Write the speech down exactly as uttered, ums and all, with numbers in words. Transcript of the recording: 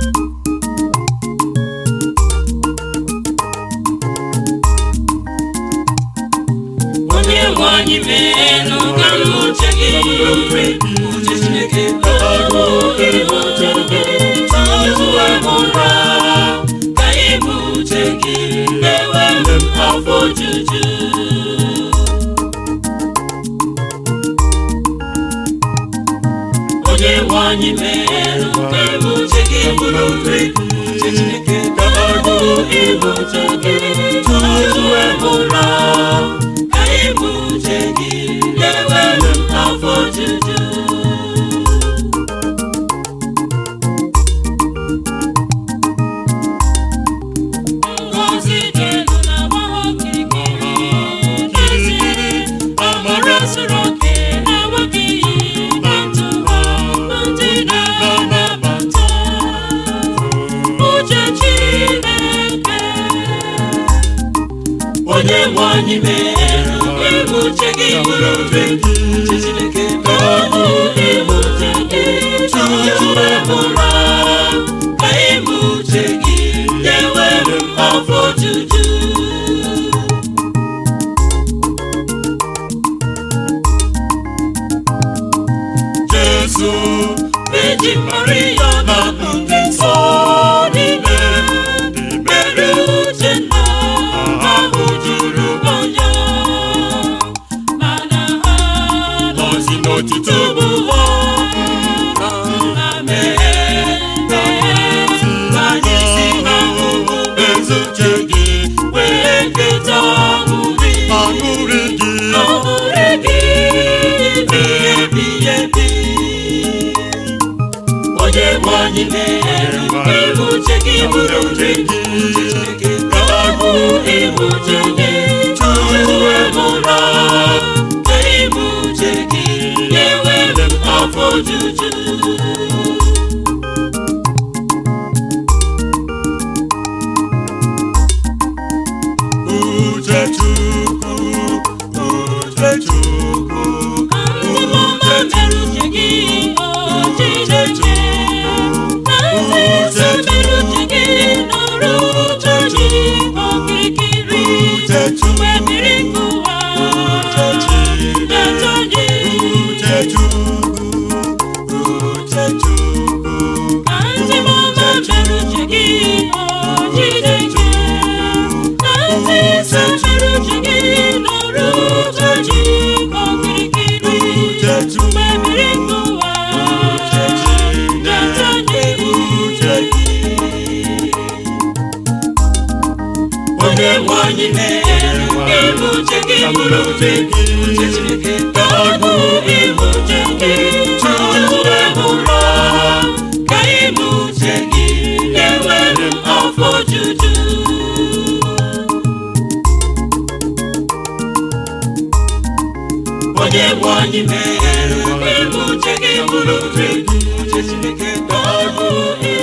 Onye menu kamuche gi uche Chineke ọrụ ibuche gị tutu emụra ka ibuche gị ewe afọ juju. Onye nwanyị menu kamuche gi uche Chineke ọrụ ibuche gị tutu emụra ibuche gị ewe afọ juju. Ngozi dị elu na-agbagho okirikiri, n'ezie amara zuru oke na-enweghị ihe ntụgha ndị na-anabata uche Chineke. Onye nwanyị mere ibuche gị bụrụ obe uche Chineke ọrụ ibuche gị tutu emụra ka ibuche gị ewe afọ juju. Jesu Virgin Maria na ndị nsọ niile mere uche Nna ahụ juru onye n'otito bụ na-mee ka anyị si n'ahụhụ ezuche gị wee keta aṅụrị gị ebighị ebi. Onye nwanyị mere ibuche gị bụrụ uche gị Chineke ka agụ ibuche gị tutu emụra ka ibuche gị ewe afọ juju. Uche Chukwu, uche Chukwu, uche Chukwu, uche Chukwu, uche Onye nwanyị mere ibuche gị bụrụ uche gị uche Chineke ọrụ ibuche gị tutu emụra ka ibuche gị ewe afọ juju. Onye nwanyị mere ibuche gị bụrụ uche gị uche Chineke ọrụ